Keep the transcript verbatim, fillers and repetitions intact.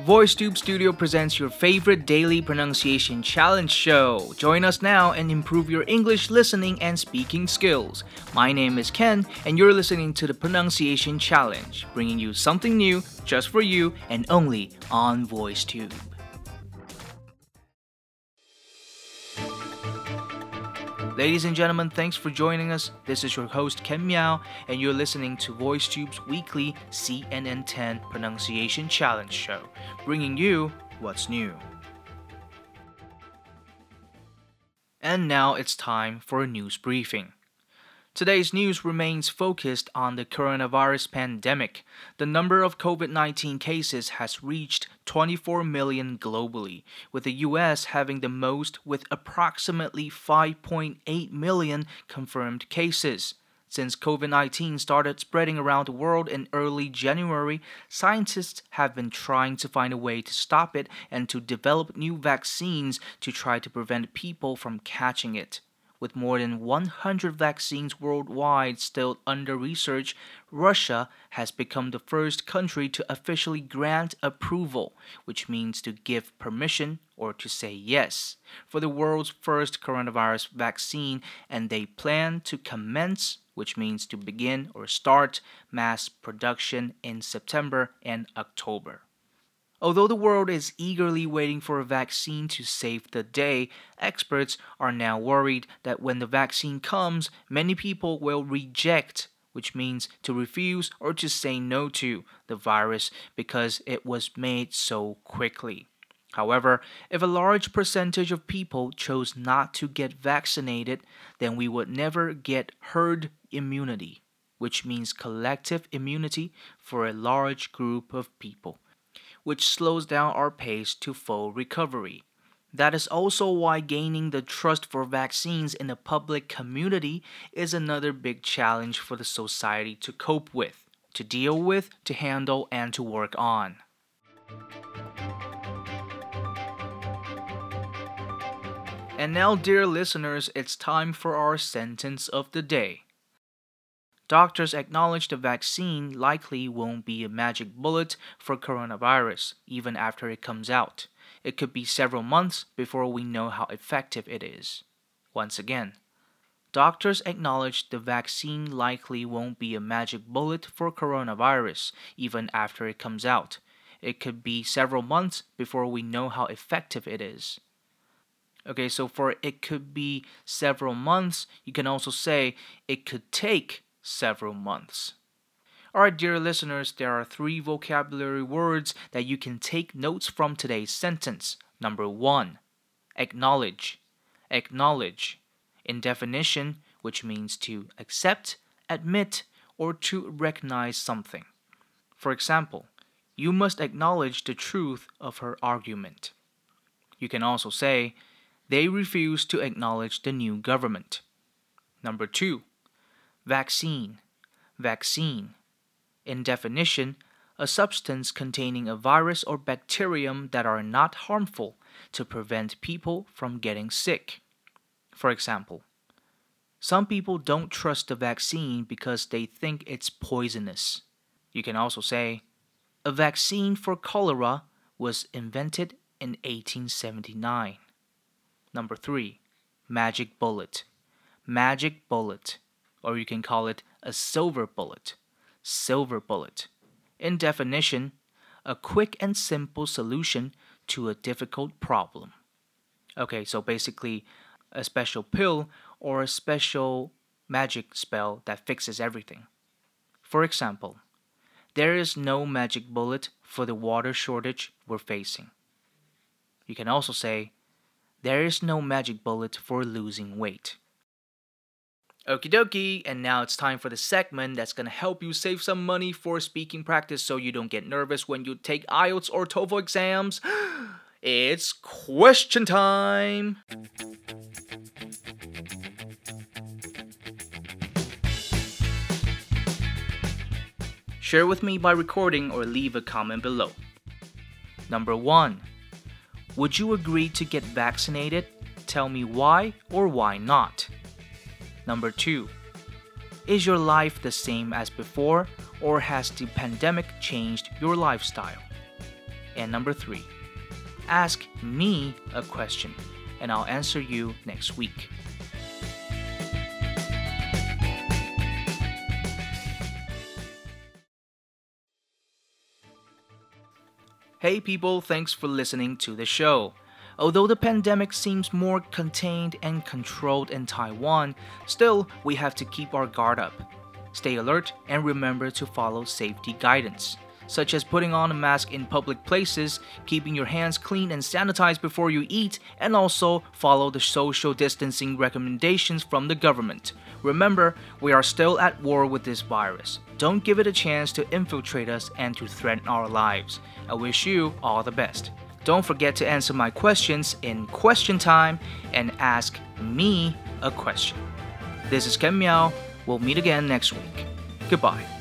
VoiceTube Studio presents your favorite daily pronunciation challenge show. Join us now and improve your English listening and speaking skills. My name is Ken, and you're listening to the Pronunciation Challenge, bringing you something new just for you and only on VoiceTube. Ladies and gentlemen, thanks for joining us. This is your host Ken Miao, and you're listening to VoiceTube's weekly C N N ten Pronunciation Challenge show, bringing you what's new. And now it's time for a news briefing. Today's news remains focused on the coronavirus pandemic. The number of COVID nineteen cases has reached twenty-four million globally, with the U S having the most with approximately five point eight million confirmed cases. Since COVID nineteen started spreading around the world in early January, scientists have been trying to find a way to stop it and to develop new vaccines to try to prevent people from catching it. With more than one hundred vaccines worldwide still under research, Russia has become the first country to officially grant approval, which means to give permission or to say yes, for the world's first coronavirus vaccine, and they plan to commence, which means to begin or start, mass production in September and October. Although the world is eagerly waiting for a vaccine to save the day, experts are now worried that when the vaccine comes, many people will reject, which means to refuse or to say no to, the virus because it was made so quickly. However, if a large percentage of people chose not to get vaccinated, then we would never get herd immunity, which means collective immunity for a large group of people, which slows down our pace to full recovery. That is also why gaining the trust for vaccines in the public community is another big challenge for the society to cope with, to deal with, to handle, and to work on. And now, dear listeners, it's time for our sentence of the day. Doctors acknowledge the vaccine likely won't be a magic bullet for coronavirus, even after it comes out. It could be several months before we know how effective it is. Once again, doctors acknowledge the vaccine likely won't be a magic bullet for coronavirus, even after it comes out. It could be several months before we know how effective it is. Okay, so for it could be several months, you can also say it could take several months. Alright, dear listeners, there are three vocabulary words that you can take notes from today's sentence. Number one, acknowledge. Acknowledge. In definition, which means to accept, admit, or to recognize something. For example, you must acknowledge the truth of her argument. You can also say, they refuse to acknowledge the new government. Number two, vaccine. Vaccine. In definition, a substance containing a virus or bacterium that are not harmful to prevent people from getting sick. For example, some people don't trust the vaccine because they think it's poisonous. You can also say, a vaccine for cholera was invented in eighteen seventy-nine. Number three, magic bullet. Magic bullet. Or you can call it a silver bullet. Silver bullet. In definition, a quick and simple solution to a difficult problem. Okay, so basically a special pill or a special magic spell that fixes everything. For example, there is no magic bullet for the water shortage we're facing. You can also say, there is no magic bullet for losing weight. Okie dokie, and now it's time for the segment that's going to help you save some money for speaking practice so you don't get nervous when you take I E L T S or TOEFL exams. It's question time! Share with me by recording or leave a comment below. Number one, would you agree to get vaccinated? Tell me why or why not. Number two, is your life the same as before, or has the pandemic changed your lifestyle? And number three, ask me a question, and I'll answer you next week. Hey people, thanks for listening to the show. Although the pandemic seems more contained and controlled in Taiwan, still, we have to keep our guard up. Stay alert and remember to follow safety guidance, such as putting on a mask in public places, keeping your hands clean and sanitized before you eat, and also follow the social distancing recommendations from the government. Remember, we are still at war with this virus. Don't give it a chance to infiltrate us and to threaten our lives. I wish you all the best. Don't forget to answer my questions in question time and ask me a question. This is Ken Miao. We'll meet again next week. Goodbye.